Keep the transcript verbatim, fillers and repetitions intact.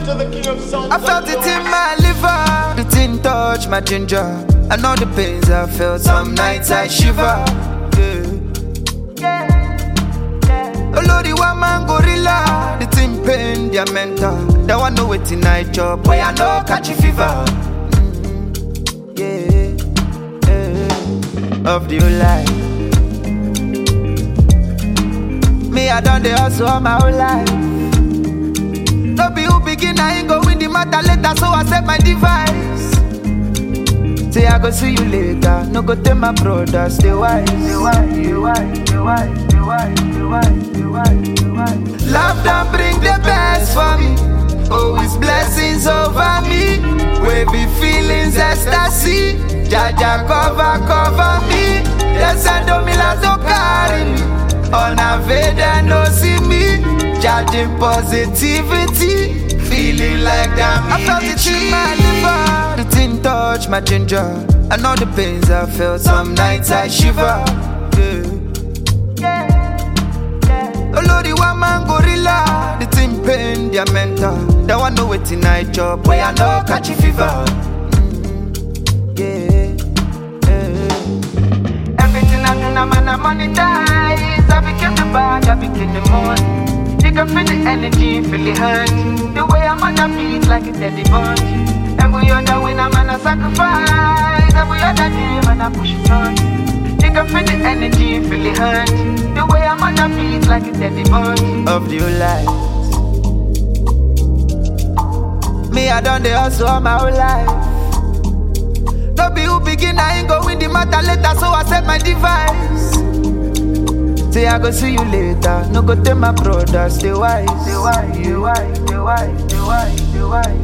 to the king of songs. I felt it in my liver, the thing touch my ginger. I know the pains I felt, some nights I shiver. Oh Lordy, one man gorilla, the thing pain their mental. That one know waiting night job, boy I know catch a fever. Mm-hmm. Yeah, yeah, of the life. Me I done the hustle all my whole life. No be who begin, I ain't go win the matter later, so I set my device. Say I go see you later, no go tell my brother, stay wise. Stay wise, stay wise, stay wise, stay wise, stay wise, stay wise, stay wise. Love don't bring the best for me, always blessings over me. Wavy feelings, ecstasy, Jaja cover, cover me. Yes, I don't me like to carry me. On a Veda no see me, judging positivity, feeling like that. I felt it in my liver, the thing touch my ginger. I know the pains I felt, some nights I shiver. Yeah. Oh Lordy, one man gorilla, the thing pain their mental. That one know waiting night job, boy I know catch a fever. Mm-hmm. Yeah, yeah. Everything I do now, man, I monetize. I became the bag, I became the money. You can feel the energy, feel the hurt. The way I'm on the beat like a deadly bunch. Every other win, I'm on a sacrifice. Every other day, man, I push it on. You can feel the energy, feel the hurt. The way I'm on the beat like a deadly bunch. Of your life. Me, I done the hustle all my whole life. No be who begin, I ain't go win the matter later, so I set my device. Say I go see you later, no go tell my brother, stay wise. Stay wise, stay wise, stay wise, stay wise, stay wise.